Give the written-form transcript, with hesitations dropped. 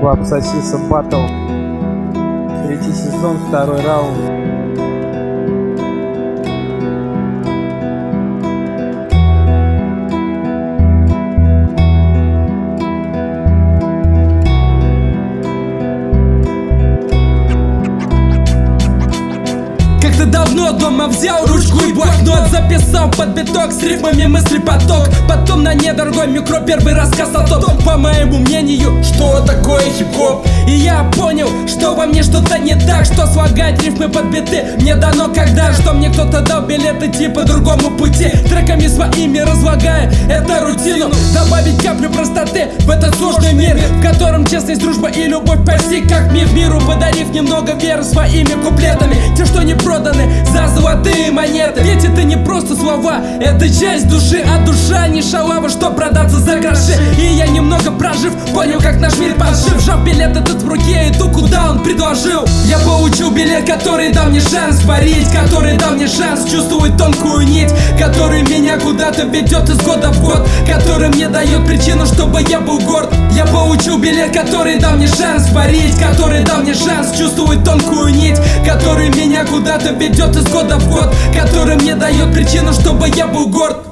Клаб Сосиса Баттл, 3-й сезон, 2-й раунд. Как-то давно дома взял ручку и блокнот, записал под биток с рифмами мысли поток. Потом на недорогой микро первый рассказ о том, по моему мнению, что такое хип-хоп. И я понял, что во мне что-то не так, что слагать рифмы под биты мне дано когда, что мне кто-то дал билет идти по другому пути, треками своими разлагая эту рутину. Добавить каплю простоты в этот сложный мир, в котором честность, дружба и любовь почти как мир миру, подарив немного веры своими куплетами, те, что не проданы за золотые монеты. Ведь это не просто слова, это часть души, а душа не шалава, что продаться за гроши. И я немного прожив, понял, как наш мир пожив. Сжав билет этот в руке, иду куда он предложил. Я получил билет, который дал мне шанс парить, который дал мне шанс чувствовать тонкую нить, который меня куда-то ведет из года в год, который мне дает причину, чтобы я был горд. Я получил билет, который дал мне шанс парить, который дал мне шанс чувствовать тонкую нить, который меня куда-то ведет из года в год, который мне дает причину, чтобы я был горд.